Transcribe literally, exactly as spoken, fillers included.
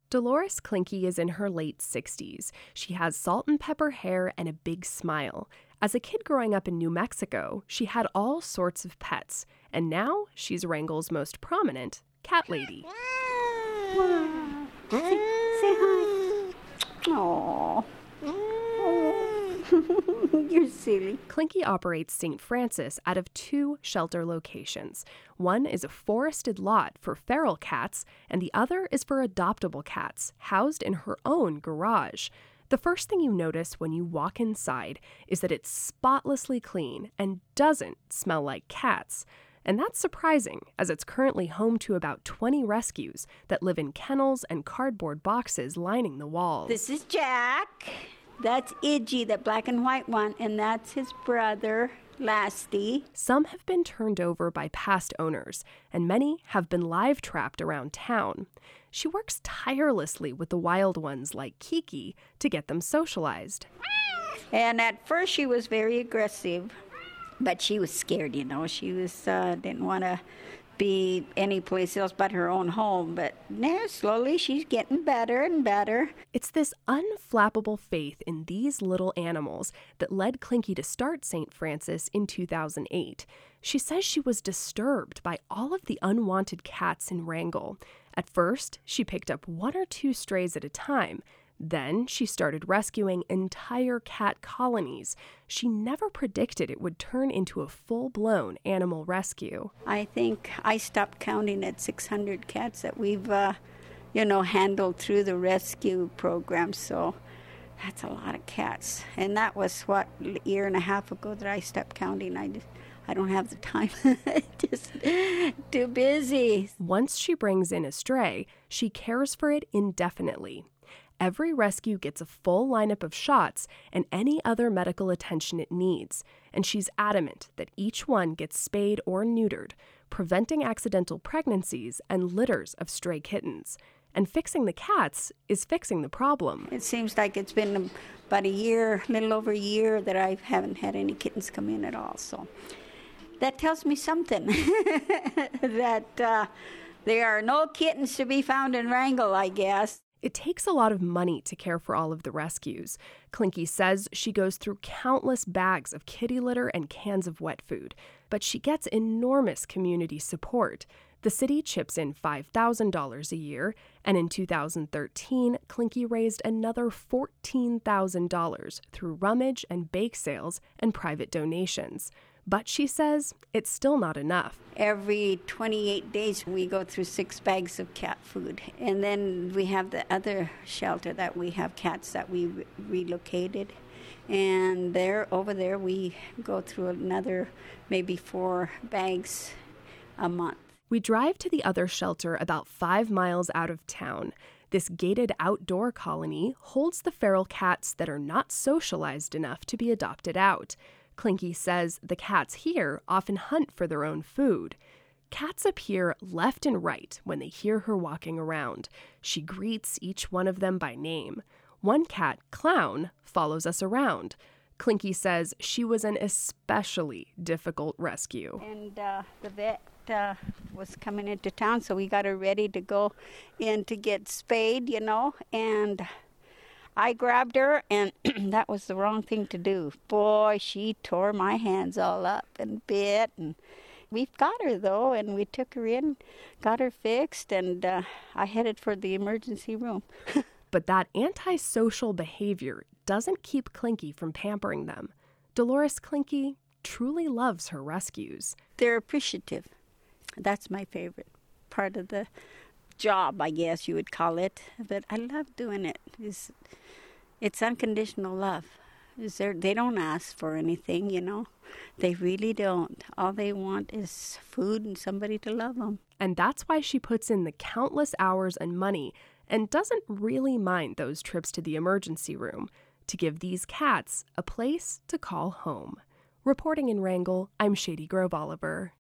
Dolores Klinke is in her late sixties. She has salt and pepper hair and a big smile. As a kid growing up in New Mexico, she had all sorts of pets, and now she's Wrangell's most prominent cat lady. Say, say hi. Aww. You're silly. Klinke operates Saint Francis out of two shelter locations. One is a forested lot for feral cats, and the other is for adoptable cats, housed in her own garage. The first thing you notice when you walk inside is that it's spotlessly clean and doesn't smell like cats. And that's surprising, as it's currently home to about twenty rescues that live in kennels and cardboard boxes lining the walls. This is Jack. That's Iggy, the black and white one, and that's his brother, Lasty. Some have been turned over by past owners, and many have been live trapped around town. She works tirelessly with the wild ones like Kiki to get them socialized. And at first she was very aggressive, but she was scared, you know. She was uh, didn't want to be anyplace else but her own home. But now slowly she's getting better and better. It's this unflappable faith in these little animals that led Klinke to start Saint Francis in two thousand eight. She says she was disturbed by all of the unwanted cats in Wrangell. At first, she picked up one or two strays at a time. Then she started rescuing entire cat colonies. She never predicted it would turn into a full-blown animal rescue. I think I stopped counting at six hundred cats that we've, uh, you know, handled through the rescue program. So that's a lot of cats. And that was, what, a year and a half ago that I stopped counting. I just, I don't have the time. Just too busy. Once she brings in a stray, she cares for it indefinitely. Every rescue gets a full lineup of shots and any other medical attention it needs, and she's adamant that each one gets spayed or neutered, preventing accidental pregnancies and litters of stray kittens. And fixing the cats is fixing the problem. It seems like it's been about a year, a little over a year, that I haven't had any kittens come in at all. So that tells me something, that uh, there are no kittens to be found in Wrangell, I guess. It takes a lot of money to care for all of the rescues. Klinke says she goes through countless bags of kitty litter and cans of wet food, but she gets enormous community support. The city chips in five thousand dollars a year, and in two thousand thirteen, Klinke raised another fourteen thousand dollars through rummage and bake sales and private donations. But she says it's still not enough. Every twenty-eight days, we go through six bags of cat food. And then we have the other shelter that we have cats that we re- relocated. And there, over there, we go through another maybe four bags a month. We drive to the other shelter about five miles out of town. This gated outdoor colony holds the feral cats that are not socialized enough to be adopted out. Klinke says the cats here often hunt for their own food. Cats appear left and right when they hear her walking around. She greets each one of them by name. One cat, Clown, follows us around. Klinke says she was an especially difficult rescue. And uh, the vet uh, was coming into town, so we got her ready to go in to get spayed, you know, and I grabbed her, and that was the wrong thing to do. Boy, she tore my hands all up and bit. And we've got her, though, and we took her in, got her fixed, and uh, I headed for the emergency room. But that antisocial behavior doesn't keep Klinke from pampering them. Dolores Klinke truly loves her rescues. They're appreciative. That's my favorite part of the job, I guess you would call it. But I love doing it. It's, it's unconditional love. Is there, they don't ask for anything, you know. They really don't. All they want is food and somebody to love them. And that's why she puts in the countless hours and money and doesn't really mind those trips to the emergency room to give these cats a place to call home. Reporting in Wrangell, I'm Shady Grove Oliver.